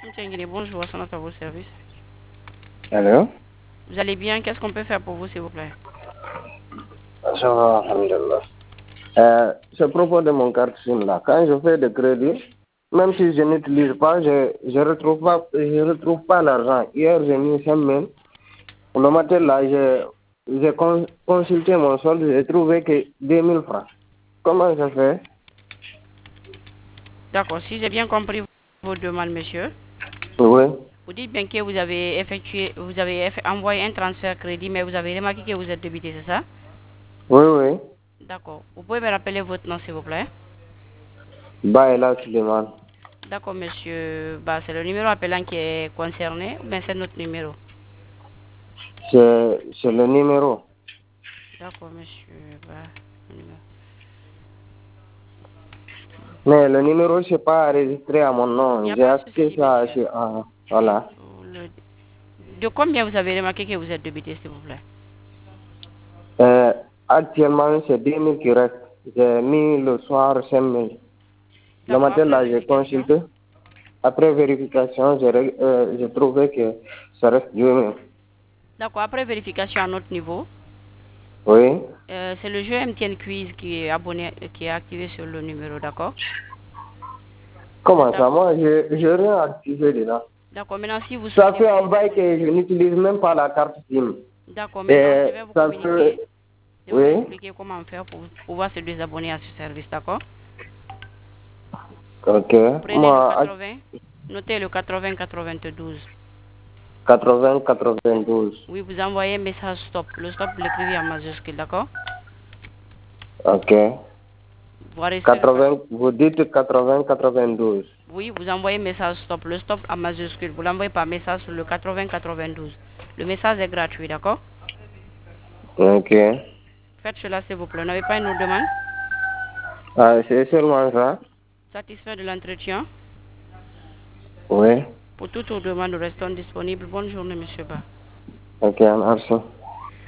Mtengene, bonjour, à à vos services. Allô? Vous allez bien? Qu'est-ce qu'on peut faire pour vous, s'il vous plaît? Ça va, alhamdulillah. C'est à propos de mon carte SIM là. Quand je fais des crédits, même si je n'utilise pas, je retrouve pas l'argent. Hier, j'ai mis 5 000. Le matin là, j'ai consulté mon solde, j'ai trouvé que 2 000 francs. Comment ça fait? D'accord, si j'ai bien compris vos demandes, monsieur, Oui. vous dites bien que vous avez envoyé un transfert crédit, mais vous avez remarqué que vous êtes débité, c'est ça? Oui, oui. D'accord. Vous pouvez me rappeler votre nom, s'il vous plaît? Baïla Suleiman. D'accord, monsieur. Bah, c'est le numéro appelant qui est concerné, ou bien c'est notre numéro? C'est le numéro. D'accord, monsieur. Bah, Mais le numéro, c'est pas enregistré à mon il n'y nom. a J'ai pas de acheté souci, ça monsieur. chez... voilà. De combien vous avez remarqué que vous êtes débité, s'il vous plaît? Actuellement, c'est 2 000 qui restent. J'ai mis le soir 5 000. Le D'accord, matin, après là, j'ai vérification. consulté. Après vérification, j'ai trouvé que ça reste 2 000. D'accord, après vérification à notre niveau, Oui. c'est le jeu MTN Quiz qui est abonné, qui est activé sur le numéro, d'accord? Comment ça? Moi, je rien activé dedans. D'accord, maintenant si vous Ça souhaitez fait vous un bail désabonner. que je n'utilise même pas la carte SIM. D'accord, maintenant Et je vais vous ça communiquer, fait... je vais vous Oui. expliquer comment faire pour pouvoir se désabonner à ce service, d'accord? Ok. Prenez le Moi, 80, notez le 80-92. 80-92. Oui, vous envoyez un message stop. Le stop, vous l'écrivez en majuscule, d'accord? Ok. Vous restez le 80, vous dites 80-92. Oui, vous envoyez un message stop. Le stop en majuscule. Vous l'envoyez par message sur le 80-92. Le message est gratuit, d'accord? Ok. Faites cela, s'il vous plaît. Vous n'avez pas une autre demande? C'est seulement ça? Satisfait de l'entretien? Oui. Pour toute autre demande, nous restons disponibles. Bonne journée, monsieur Ba. Ok, merci.